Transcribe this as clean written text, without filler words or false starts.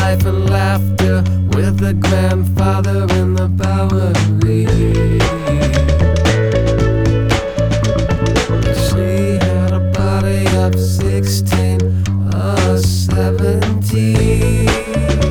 life and laughter with the grandfather in the Bowery. She had a body of 16 or 17.